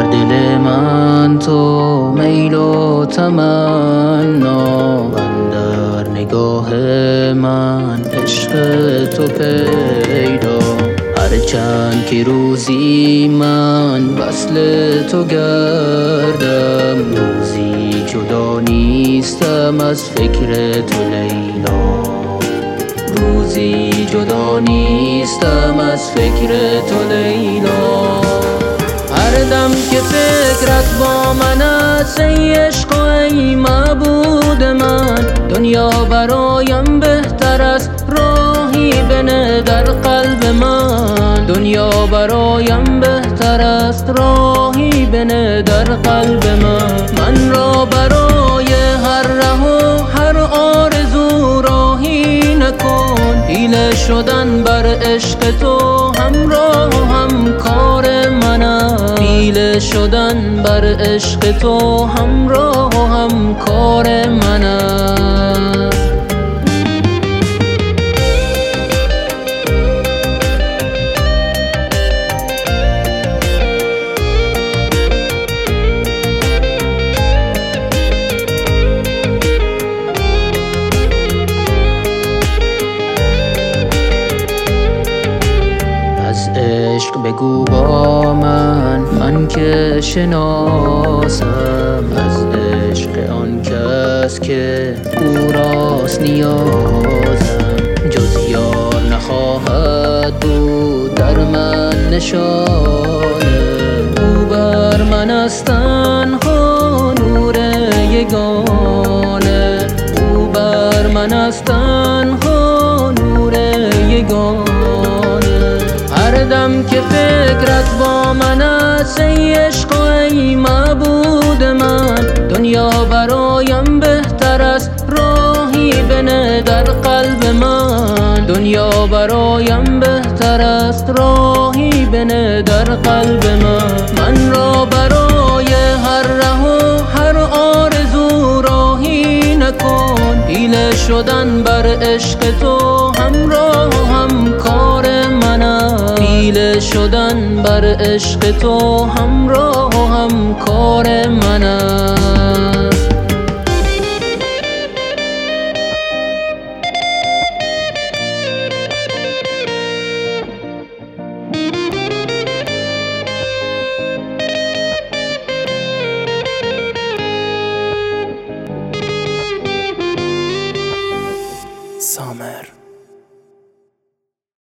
دل من تو میل و تمنا، من در نگاه من عشق تو پیدا. هرچند که روزی من وصل تو گردم، روزی جدا نیستم از فکر تو لیلا. روزی جدا نیستم از فکر تو لیلا. هر دم که فکرت با من است ای عشق و ای معبود من، دنیا برایم بهتر است راهی بنه در قلب من. دنیا برایم بهتر است راهی بنه در قلب من. من را برای هر ره و هر آرزو راهی نکن، حیله شدن بر عشق تو همراه و همکار من است. حیله شدن بر عشق تو همراه و همکار من است. عشق بگو با من که شناسم، از عشق آن کس که او راست نیازم. جز یار نخواهد بود در من نشانه، او بر من است تنها نور یگانه. او بر من است تنها نور یگانه. هر دم که فکرت با من است ای عشق و ای معبود من، دنیا برایم بهتر است راهی بنه در قلب من. دنیا برایم بهتر است راهی بنه در قلب من. من را برای هر ره و هر آرزو راهی نکن، حیله شدن بر عشق تو همراه و همکار من است. حیله شدن بر عشق تو همراه و همکار من است. سامر